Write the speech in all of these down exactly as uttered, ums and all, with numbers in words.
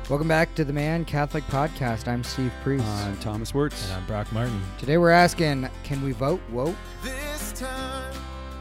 Welcome back to the Man Catholic Podcast. I'm Steve Priest. I'm Thomas Wirtz. And I'm Brock Martin. Today we're asking, can we vote woke? This time.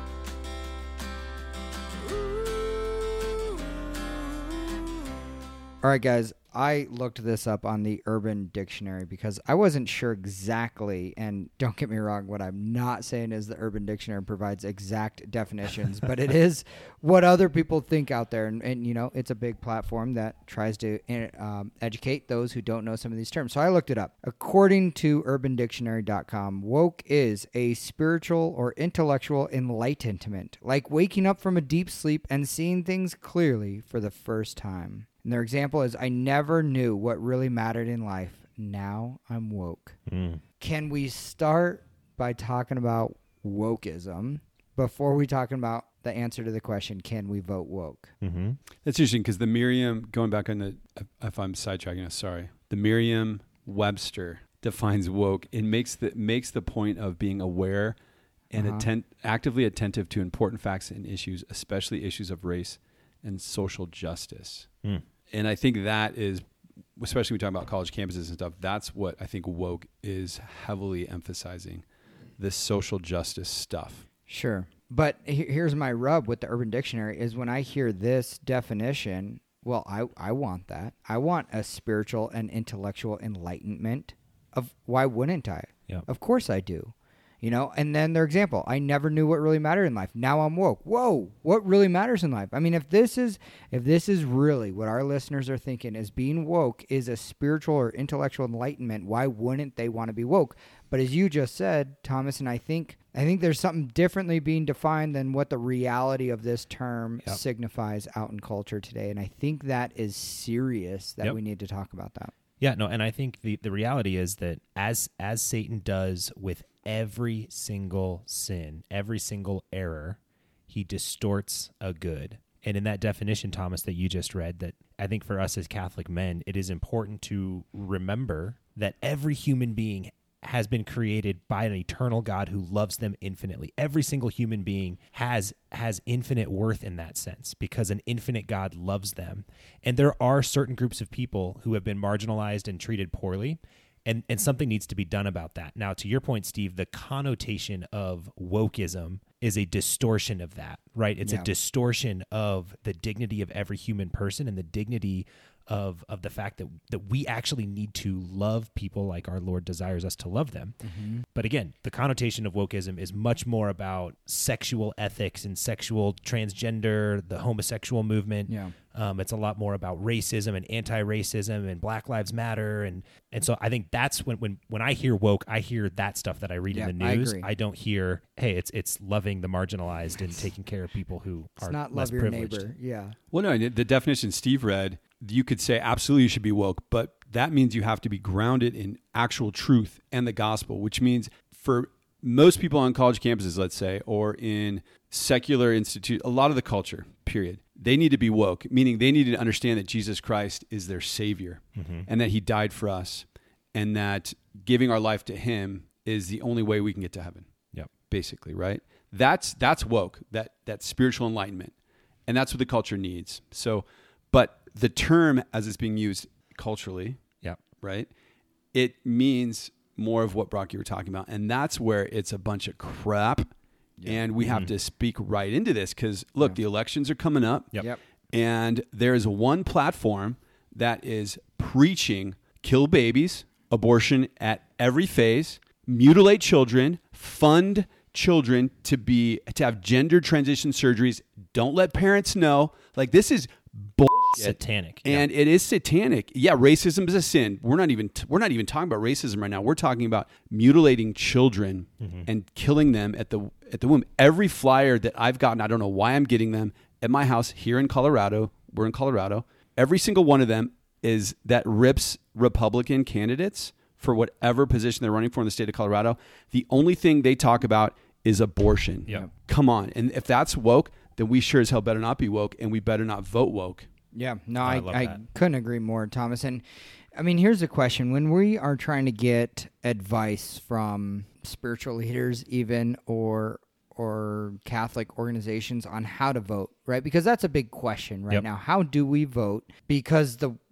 All right, guys, I looked this up on the Urban Dictionary because I wasn't sure exactly, and don't get me wrong, what I'm not saying is the Urban Dictionary provides exact definitions, but it is what other people think out there, and, and you know, it's a big platform that tries to um, educate those who don't know some of these terms. So I looked it up. According to urban dictionary dot com, woke is a spiritual or intellectual enlightenment, like waking up from a deep sleep and seeing things clearly for the first time. And their example is, I never knew what really mattered in life. Now I'm woke. Mm. Can we start by talking about wokeism before we talking about the answer to the question, can we vote woke? Mm-hmm. That's interesting because the Merriam, going back on the, if I'm sidetracking us, sorry, the Merriam-Webster defines woke. It makes the makes the point of being aware and Uh-huh. atten- actively attentive to important facts and issues, especially issues of race and social justice. Mm. And I think that is, especially when we talk about college campuses and stuff, that's what I think woke is heavily emphasizing, this social justice stuff. Sure. But he- here's my rub with the Urban Dictionary is when I hear this definition, well, I, I want that. I want a spiritual and intellectual enlightenment. Of why wouldn't I? Yeah. Of course I do. You know, and then their example, I never knew what really mattered in life. Now I'm woke. Whoa, what really matters in life? I mean, if this is if this is really what our listeners are thinking is being woke is a spiritual or intellectual enlightenment, why wouldn't they want to be woke? But as you just said, Thomas, and I think I think there's something differently being defined than what the reality of this term Yep. signifies out in culture today. And I think that is serious that Yep. we need to talk about that. Yeah, no, and I think the, the reality is that as as Satan does with every single sin, every single error, he distorts a good. And in that definition, Thomas, that you just read, that I think for us as Catholic men, it is important to remember that every human being has been created by an eternal God who loves them infinitely. Every single human being has has infinite worth in that sense because an infinite God loves them. And there are certain groups of people who have been marginalized and treated poorly, and, and something needs to be done about that. Now, to your point, Steve, the connotation of wokeism is a distortion of that, right? It's Yeah. a distortion of the dignity of every human person and the dignity of of the fact that that we actually need to love people like our Lord desires us to love them. Mm-hmm. But again, the connotation of wokeism is much more about sexual ethics and sexual transgender, the homosexual movement. Yeah. Um, it's a lot more about racism and anti-racism and Black Lives Matter. And and so I think that's when when, when I hear woke, I hear that stuff that I read Yeah, in the I news. agree. don't hear, hey, it's it's loving the marginalized and taking care of people who It's are not less love your privileged. neighbor. Yeah. Well, no, the definition Steve read, you could say absolutely you should be woke, but that means you have to be grounded in actual truth and the gospel, which means for most people on college campuses, let's say, or in secular institute, a lot of the culture, period, they need to be woke, meaning they need to understand that Jesus Christ is their savior Mm-hmm. and that he died for us and that giving our life to him is the only way we can get to heaven. Yep. Basically, right? That's that's woke, that that spiritual enlightenment. And that's what the culture needs. So, but the term as it's being used culturally, Yep. right? It means more of what, Brock, you were talking about. And that's where it's a bunch of crap. Yeah. And we have Mhm. to speak right into this because, look, Yeah. the elections are coming up. Yep. Yep. And there is one platform that is preaching kill babies, abortion at every phase, mutilate children, fund children to be to have gender transition surgeries. Don't let parents know. Like, this is bullshit. Satanic. And it is satanic. Yeah, racism is a sin. We're not even we're not even talking about racism right now. We're talking about mutilating children Mhm. and killing them at the at the womb. Every flyer that I've gotten, I don't know why I'm getting them at my house here in Colorado. We're in Colorado. Every single one of them is that rips Republican candidates for whatever position they're running for in the state of Colorado. The only thing they talk about is abortion. Yep. Come on. And if that's woke, then we sure as hell better not be woke, and we better not vote woke. Yeah, no, I I, love I that. couldn't agree more, Thomas. And I mean, here's the question. When we are trying to get advice from spiritual leaders even or or Catholic organizations on how to vote, right? Because that's a big question right Yep. now. How do we vote? Because the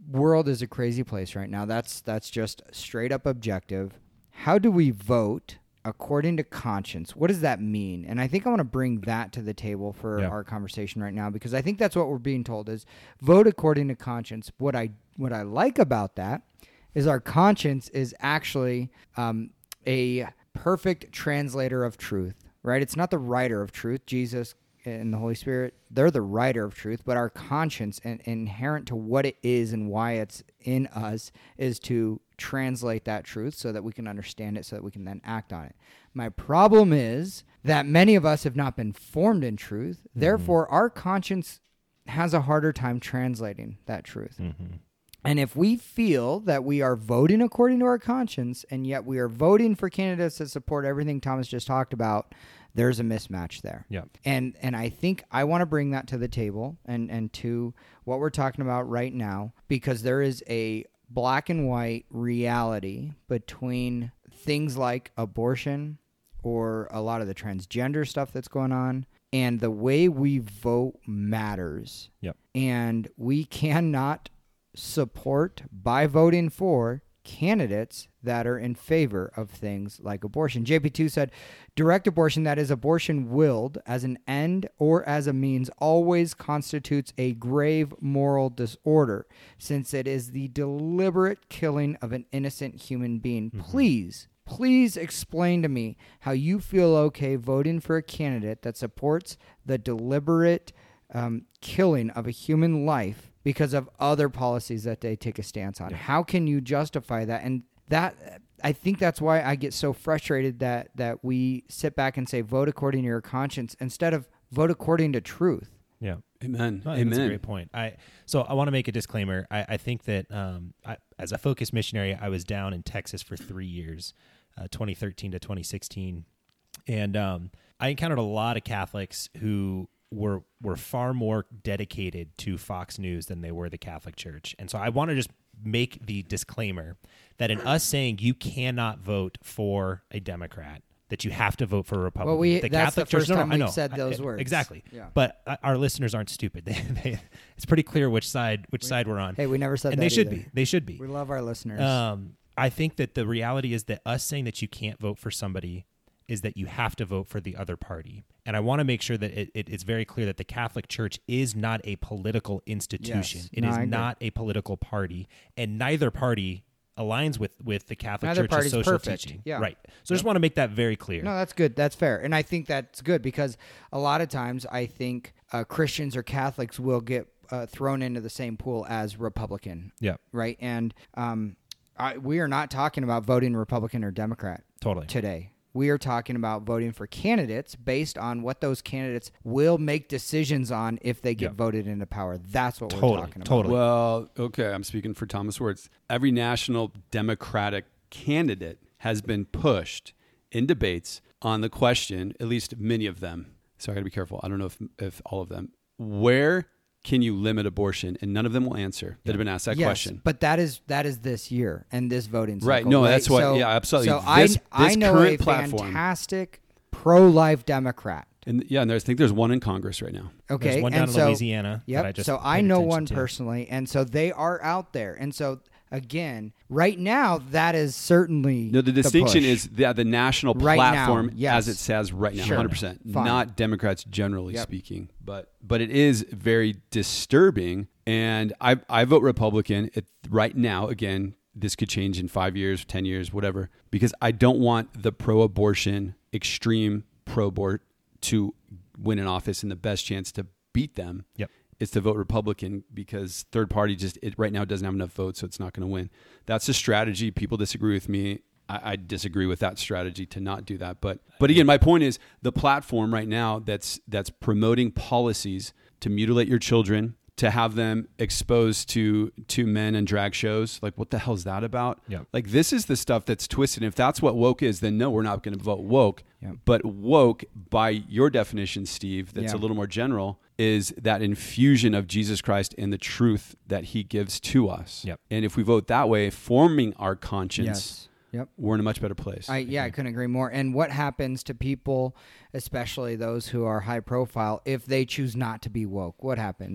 world is a crazy place right now. That's that's just straight up objective. How do we vote according to conscience? What does that mean? And I think I want to bring that to the table for Yeah. our conversation right now, because I think that's what we're being told is vote according to conscience. What I what I like about that is our conscience is actually um, a perfect translator of truth, right? It's not the writer of truth. Jesus and the Holy Spirit, they're the writer of truth, but our conscience, and inherent to what it is and why it's in us, is to translate that truth so that we can understand it, so that we can then act on it. My problem is that many of us have not been formed in truth. Mm-hmm. Therefore, our conscience has a harder time translating that truth. Mm-hmm. And if we feel that we are voting according to our conscience, and yet we are voting for candidates that support everything Thomas just talked about, there's a mismatch there. Yeah. And and I think I want to bring that to the table and, and to what we're talking about right now, because there is a black and white reality between things like abortion or a lot of the transgender stuff that's going on, and the way we vote matters. Yep. And we cannot support by voting for candidates that are in favor of things like abortion. J P two said, direct abortion, that is abortion willed as an end or as a means, always constitutes a grave moral disorder, since it is the deliberate killing of an innocent human being. Mm-hmm. Please, please explain to me how you feel okay voting for a candidate that supports the deliberate um, killing of a human life because of other policies that they take a stance on. Yeah. How can you justify that? And that, I think that's why I get so frustrated that that we sit back and say, vote according to your conscience instead of vote according to truth. Yeah. Amen. No, Amen. That's a great point. I so I want to make a disclaimer. I, I think that um, I, as a focus missionary, I was down in Texas for three years, uh, twenty thirteen to twenty sixteen, and um, I encountered a lot of Catholics who were were far more dedicated to Fox News than they were the Catholic Church. And so I want to just make the disclaimer that in us saying you cannot vote for a Democrat, that you have to vote for a Republican. Well, we, the that's Catholic the first Church, no, time no, I we've know. said those I, words. Exactly. Yeah. But uh, our listeners aren't stupid. They, they, it's pretty clear which side which we, side we're on. Hey, we never said and that they should either. be. They should be. We love our listeners. Um, I think that the reality is that us saying that you can't vote for somebody is that you have to vote for the other party. And I want to make sure that it, it, it's very clear that the Catholic Church is not a political institution. Yes. It No, is I agree. not a political party, and neither party aligns with, with the Catholic Neither Church's party's social perfect. teaching. Yeah. Right. So I just want to make that very clear. No, that's good. That's fair. And I think that's good because a lot of times I think uh, Christians or Catholics will get uh, thrown into the same pool as Republican. Yeah. Right? And um, I, we are not talking about voting Republican or Democrat Totally. today. We are talking about voting for candidates based on what those candidates will make decisions on if they get Yep. voted into power. That's what Totally, we're talking about. totally. Well, okay, I'm speaking for Thomas Wertz. Every national Democratic candidate has been pushed in debates on the question, at least many of them. So I got to be careful. I don't know if if all of them. Where can you limit abortion? And none of them will answer that have been asked that yes, question. But that is that is this year and this voting cycle. Right. No, right? that's what. So, yeah, absolutely. So this, I, I this know current a platform. fantastic pro-life Democrat. And yeah, and there's, I think there's one in Congress right now. Okay, There's one and down in so, Louisiana. Yep. That I just so I paid know attention one to. personally, and so they are out there. And so again, right now, that is certainly No, the distinction push. is the, the national Right now, platform yes. as it says right now, Sure. one hundred percent. Fine. Not Democrats generally Yep. speaking, but but it is very disturbing. And I I vote Republican it, right now. Again, this could change in five years, ten years, whatever, because I don't want the pro-abortion, extreme pro-abort to win an office, and the best chance to beat them Yep. is to vote Republican because third party just it right now doesn't have enough votes, so it's not going to win. That's a strategy. People disagree with me. I, I disagree with that strategy to not do that. But but again, my point is the platform right now that's that's promoting policies to mutilate your children, to have them exposed to to men and drag shows. Like, what the hell is that about? Yep. Like, this is the stuff that's twisted. If that's what woke is, then no, we're not going to vote woke. Yep. But woke, by your definition, Steve, that's Yeah. a little more general, is that infusion of Jesus Christ and the truth that he gives to us. Yep. And if we vote that way, forming our conscience, Yes. Yep. we're in a much better place. I, yeah, I couldn't agree more. And what happens to people, especially those who are high profile, if they choose not to be woke? What happens?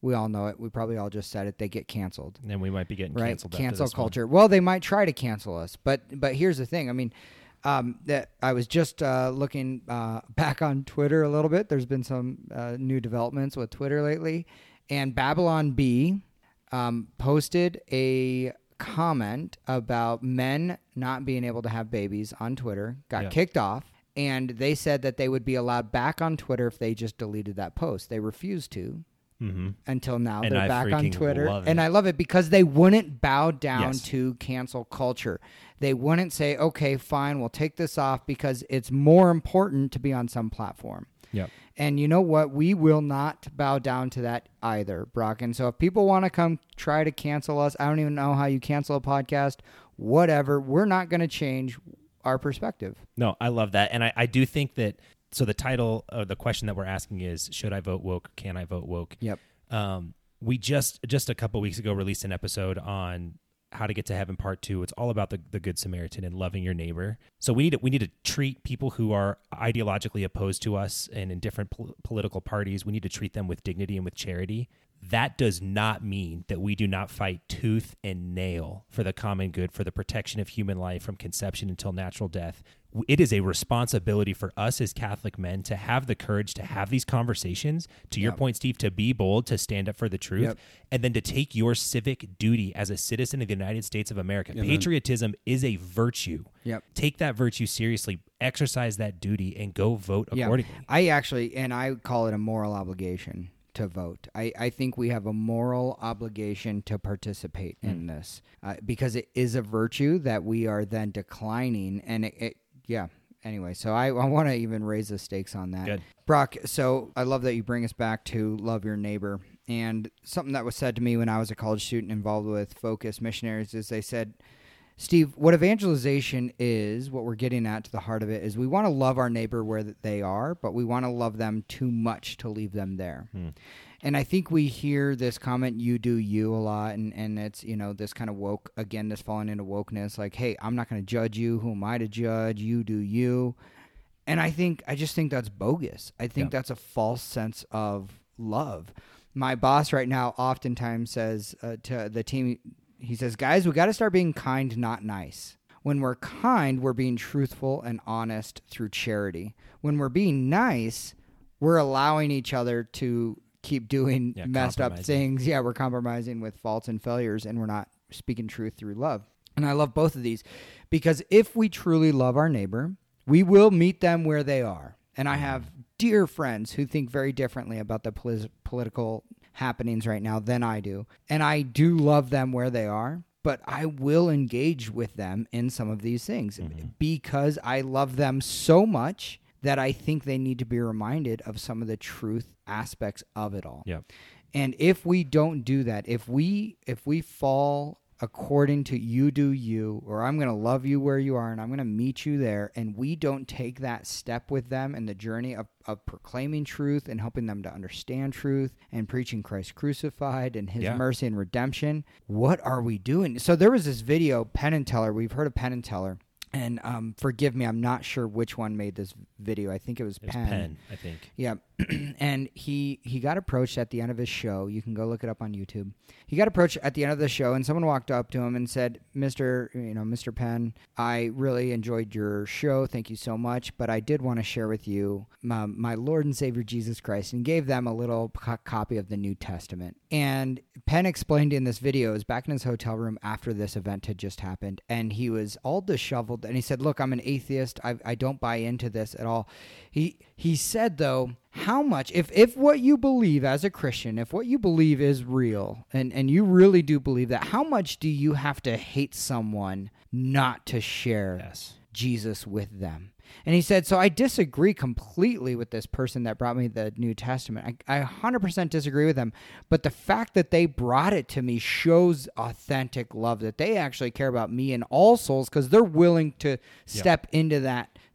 We all know it. We probably all just said it. They get canceled. And we might be getting right? canceled. Cancel after this culture. Well, they might try to cancel us, but but here's the thing. I mean, um, that I was just uh, looking uh, back on Twitter a little bit. There's been some uh, new developments with Twitter lately, and Babylon Bee um, posted a comment about men not being able to have babies on Twitter. Got Yeah. kicked off. And they said that they would be allowed back on Twitter if they just deleted that post. They refused to Mm-hmm. until now. And They're I back on freaking Twitter. love And it. I love it because they wouldn't bow down Yes. to cancel culture. They wouldn't say, okay, fine, we'll take this off because it's more important to be on some platform. Yep. And you know what? We will not bow down to that either, Brock. And so if people want to come try to cancel us, I don't even know how you cancel a podcast, whatever. We're not going to change our perspective. No, I love that. And I, I do think that, so the title of the question that we're asking is, should I vote woke? Can I vote woke? Yep. Um, we just, just a couple weeks ago released an episode on How to Get to Heaven Part Two. It's all about the, the Good Samaritan and loving your neighbor. So we need to, we need to treat people who are ideologically opposed to us and in different pol- political parties. We need to treat them with dignity and with charity. That does not mean that we do not fight tooth and nail for the common good, for the protection of human life from conception until natural death. It is a responsibility for us as Catholic men to have the courage to have these conversations, to your Yep. point, Steve, to be bold, to stand up for the truth, Yep. and then to take your civic duty as a citizen of the United States of America. Amen. Patriotism is a virtue. Yep. Take that virtue seriously, exercise that duty, and go vote Yeah. accordingly. I actually, and I call it a moral obligation to vote. I, I think we have a moral obligation to participate Mm. in this uh, because it is a virtue that we are then declining. And it, it yeah. Anyway, so I, I want to even raise the stakes on that. Good. Brock, so I love that you bring us back to love your neighbor. And something that was said to me when I was a college student involved with Focus Missionaries is they said, Steve, what evangelization is, what we're getting at to the heart of it, is we want to love our neighbor where they are, but we want to love them too much to leave them there. Hmm. And I think we hear this comment, you do you, a lot, and, and it's, you know, this kind of woke, again, this falling into wokeness, like, hey, I'm not going to judge you. Who am I to judge? You do you. And I think, I just think that's bogus. I think Yeah. that's a false sense of love. My boss right now oftentimes says uh, to the team, he says, guys, we got to start being kind, not nice. When we're kind, we're being truthful and honest through charity. When we're being nice, we're allowing each other to keep doing Yeah, messed up compromising. things. Yeah, we're compromising with faults and failures, and we're not speaking truth through love. And I love both of these because if we truly love our neighbor, we will meet them where they are. And I have dear friends who think very differently about the polis- political happenings right now than I do. And I do love them where they are, but I will engage with them in some of these things Mm-hmm. because I love them so much that I think they need to be reminded of some of the truth aspects of it all. Yep. And if we don't do that, if we if we fall according to you do you, or I'm going to love you where you are and I'm going to meet you there, and we don't take that step with them in the journey of, of proclaiming truth and helping them to understand truth and preaching Christ crucified and his Yeah. mercy and redemption, what are we doing? So there was this video, Penn and Teller. We've heard of Penn and Teller. And um, forgive me, I'm not sure which one made this video. I think it was It was Penn. Penn, I think. Yeah, and he he got approached at the end of his show. You can go look it up on YouTube. He got approached at the end of the show, and someone walked up to him and said, "Mister, you know, Mister Penn, I really enjoyed your show. Thank you so much. But I did want to share with you my, my Lord and Savior Jesus Christ," and gave them a little co- copy of the New Testament. And Penn explained in this video, it was back in his hotel room after this event had just happened, and he was all disheveled. And he said, "Look, I'm an atheist. I I don't buy into this at all." He he said though, how much, if, if what you believe as a Christian, if what you believe is real, and, and you really do believe that, how much do you have to hate someone not to share Yes. Jesus with them? And he said, so I disagree completely with this person that brought me the New Testament. I, I one hundred percent disagree with them. But the fact that they brought it to me shows authentic love, that they actually care about me and all souls because they're willing to step into that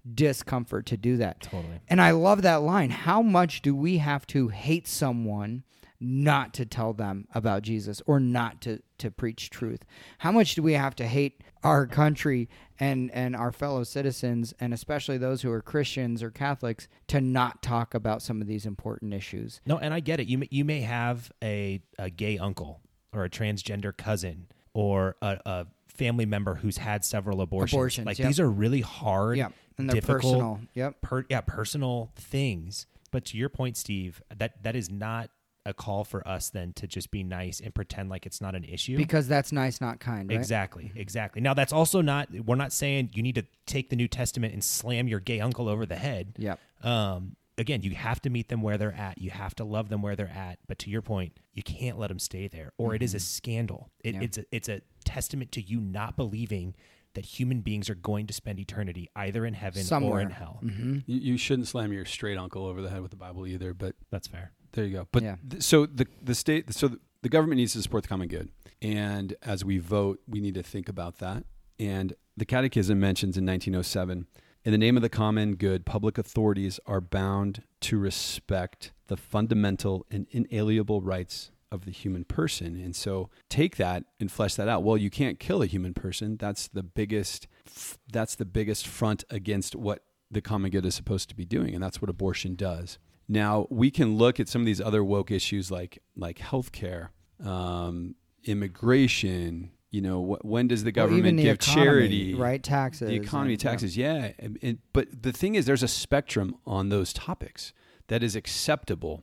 discomfort to do that. Totally. And I love that line. How much do we have to hate someone not to tell them about Jesus or not to, to preach truth? How much do we have to hate our country and, and our fellow citizens, and especially those who are Christians or Catholics, to not talk about some of these important issues? No, and I get it. You may, you may have a, a gay uncle or a transgender cousin or a, a family member who's had several abortions. Abortions, like yep. these are really hard, Yep. And they're difficult, personal. Yep. per, yeah, personal things. But to your point, Steve, that that is not a call for us then to just be nice and pretend like it's not an issue. Because that's nice, not kind, right? Exactly, exactly. Now, that's also not, we're not saying you need to take the New Testament and slam your gay uncle over the head. Yep. Um, again, you have to meet them where they're at. You have to love them where they're at. But to your point, you can't let them stay there, or mm-hmm. it is a scandal. It, yeah. It's a, it's a testament to you not believing that human beings are going to spend eternity either in heaven Somewhere. or in hell. Mm-hmm. You, you shouldn't slam your straight uncle over the head with the Bible either, but That's fair. there you go. But Yeah. th- so the the state, so the, the government needs to support the common good, and as we vote, we need to think about that. And the Catechism mentions in nineteen oh seven, in the name of the common good, public authorities are bound to respect the fundamental and inalienable rights of the human person. And so take that and flesh that out. Well, you can't kill a human person. That's the biggest, that's the biggest front against what the common good is supposed to be doing. And that's what abortion does. Now, we can look at some of these other woke issues like, like healthcare, um, immigration. You know, wh- when does the Well, government even the give economy, charity? right? Taxes. The economy, and, taxes, yeah. And, and, but the thing is, there's a spectrum on those topics that is acceptable.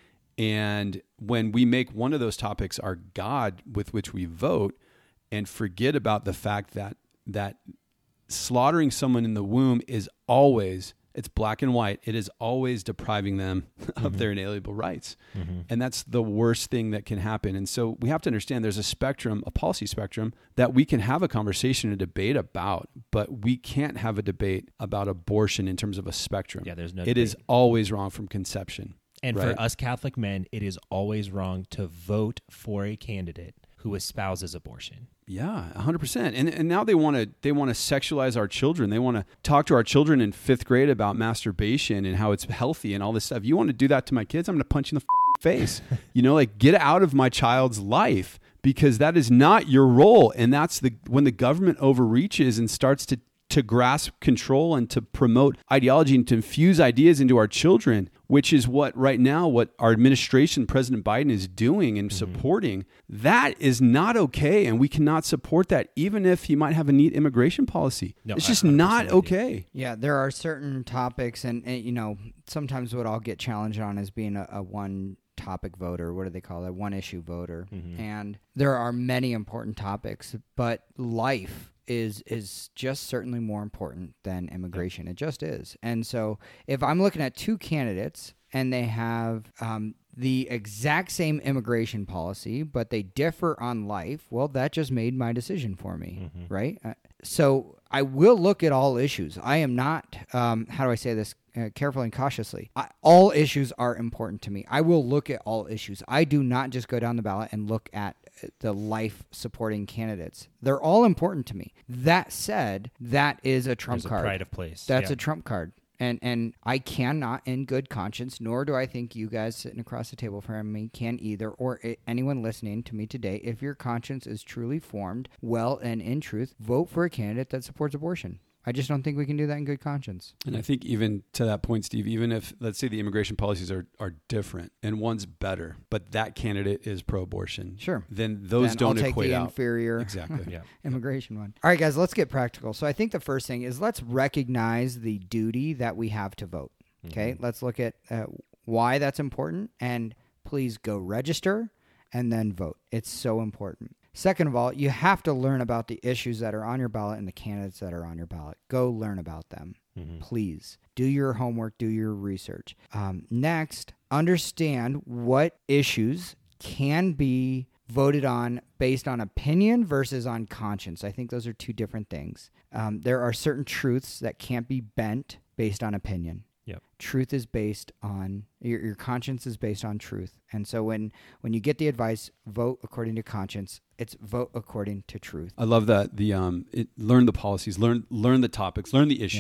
And when we make one of those topics our God with which we vote, and forget about the fact that that slaughtering someone in the womb is always, it's black and white, it is always depriving them mm-hmm. of their inalienable rights. Mm-hmm. And that's the worst thing that can happen. And so we have to understand there's a spectrum, a policy spectrum, that we can have a conversation, a debate about, but we can't have a debate about abortion in terms of a spectrum. Yeah, there's no It debate. is always wrong from conception. And right? for us Catholic men, it is always wrong to vote for a candidate who espouses abortion. Yeah, one hundred percent. And and now they want to they want to sexualize our children. They want to talk to our children in fifth grade about masturbation and how it's healthy and all this stuff. You want to do that to my kids? I'm going to punch you in the f- face. You know, like get out of my child's life, because that is not your role. And that's the when the government overreaches and starts to to grasp control and to promote ideology and to infuse ideas into our children, which is what right now, what our administration, President Biden, is doing and mm-hmm. supporting. That is not okay. And we cannot support that, even if he might have a neat immigration policy. No, it's just not okay. Yeah, there are certain topics, and, and you know, sometimes what I'll get challenged on is being a, a one topic voter. What do they call it? One issue voter. Mm-hmm. And there are many important topics, but life is is just certainly more important than immigration. It just is. And so if I'm looking at two candidates and they have um, the exact same immigration policy, but they differ on life, well, that just made my decision for me, mm-hmm. right? Uh, so I will look at all issues. I am not, um, how do I say this uh, carefully and cautiously? I, all issues are important to me. I will look at all issues. I do not just go down the ballot and look at the life-supporting candidates. They're all important to me. That said, that is a trump There's card. A pride of place. That's yeah. a trump card. And and I cannot, in good conscience, nor do I think you guys sitting across the table from me can either, or I- anyone listening to me today, if your conscience is truly formed, well and in truth, vote for a candidate that supports abortion. I just don't think we can do that in good conscience. And I think even to that point, Steve, even if, let's say the immigration policies are, are different and one's better, but that candidate is pro-abortion, sure, then those then don't I'll take equate the out. inferior Exactly. yeah. immigration one. All right, guys, let's get practical. So I think the first thing is let's recognize the duty that we have to vote. Okay, mm-hmm. Let's look at uh, why that's important, and please go register and then vote. It's so important. Second of all, you have to learn about the issues that are on your ballot and the candidates that are on your ballot. Go learn about them. Mm-hmm. Please do your homework, do your research. Um, next, understand what issues can be voted on based on opinion versus on conscience. I think those are two different things. Um, there are certain truths that can't be bent based on opinion. Yep. Truth is based on, your, your conscience is based on truth. And so when, when you get the advice, vote according to conscience, it's vote according to truth. I love that. The um, it, learn the policies, learn learn the topics, learn the issues.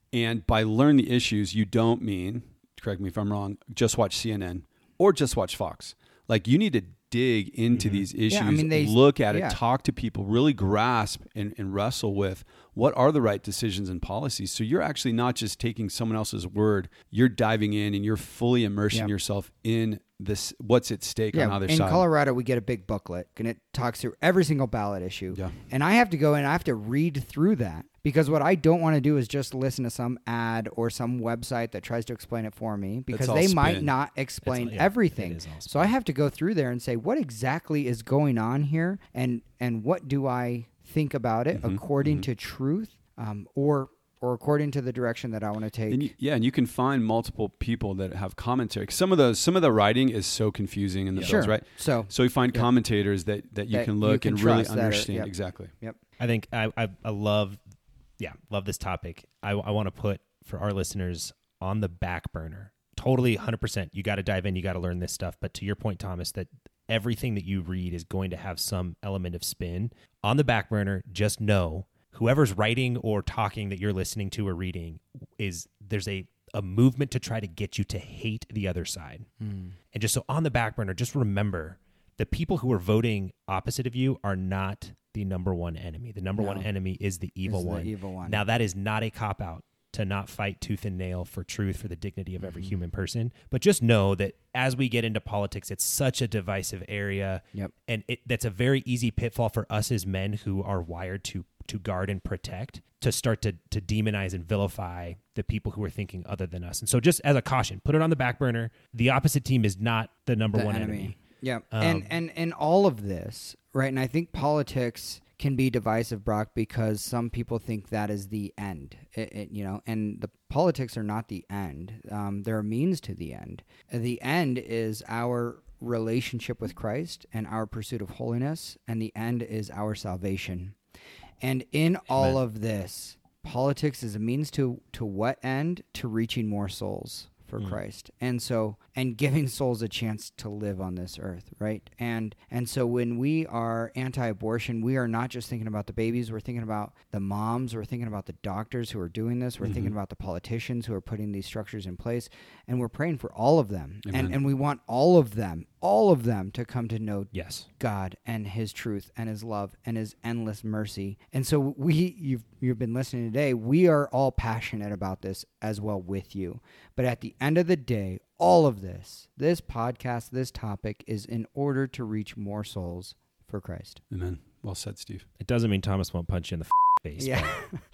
And by learn the issues, you don't mean, correct me if I'm wrong, just watch C N N or just watch Fox. Like you need to dig into mm-hmm. these issues, yeah, I mean, they, look at yeah. it, talk to people, really grasp and, and wrestle with what are the right decisions and policies. So you're actually not just taking someone else's word, you're diving in and you're fully immersing yep. yourself in this, what's at stake yeah, on either in side. In Colorado, we get a big booklet and it talks through every single ballot issue. Yeah. And I have to go and I have to read through that because what I don't want to do is just listen to some ad or some website that tries to explain it for me because they spin. might not explain all, yeah, everything. So I have to go through there and say, what exactly is going on here? And, and what do I think about it mm-hmm. according mm-hmm. to truth um, or or according to the direction that I want to take. And you, yeah, and you can find multiple people that have commentary. Some of those, some of the writing is so confusing in the yeah. bills, sure. right? So, so you find yeah. commentators that, that you that can look you can and really understand. understand. Yep. Exactly. Yep. I think I, I, I love, yeah, love this topic. I, I want to put for our listeners on the back burner. Totally one hundred percent. You got to dive in. You got to learn this stuff. But to your point, Thomas, that everything that you read is going to have some element of spin. On the back burner, just know whoever's writing or talking that you're listening to or reading is there's a, a movement to try to get you to hate the other side. Mm. And just so on the back burner, just remember the people who are voting opposite of you are not the number one enemy. The number no. one enemy is the evil is one. The evil one. Now that is not a cop-out to not fight tooth and nail for truth, for the dignity of every mm-hmm. human person. But just know that as we get into politics, it's such a divisive area. Yep. And it, that's a very easy pitfall for us as men who are wired to to guard and protect, to start to to demonize and vilify the people who are thinking other than us. And so just as a caution, put it on the back burner. The opposite team is not the number the one enemy. enemy. Yeah. Um, and, and, and all of this, right? And I think politics can be divisive, Brock, because some people think that is the end, it, it, you know, and the politics are not the end. Um, there are means to the end. The end is our relationship with Christ and our pursuit of holiness, and the end is our salvation. And in all Amen. of this, politics is a means to, to what end? To reaching more souls for mm. Christ. And so, and giving souls a chance to live on this earth, right? And and so when we are anti-abortion, we are not just thinking about the babies, we're thinking about the moms, we're thinking about the doctors who are doing this, we're mm-hmm. thinking about the politicians who are putting these structures in place, and we're praying for all of them. And and we want all of them, all of them to come to know yes. God and his truth and his love and his endless mercy. And so we, you've you've been listening today, we are all passionate about this as well with you. But at the end of the day, all of this, this podcast, this topic is in order to reach more souls for Christ. Amen. Well said, Steve. It doesn't mean Thomas won't punch you in the face. Yeah.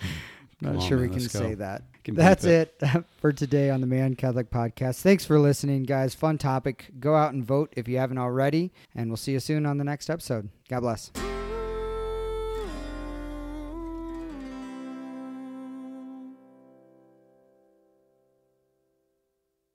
Not Come sure on, we man, can let's say go. that. Can That's it. it for today on the Man Catholic Podcast. Thanks for listening, guys. Fun topic. Go out and vote if you haven't already, and we'll see you soon on the next episode. God bless.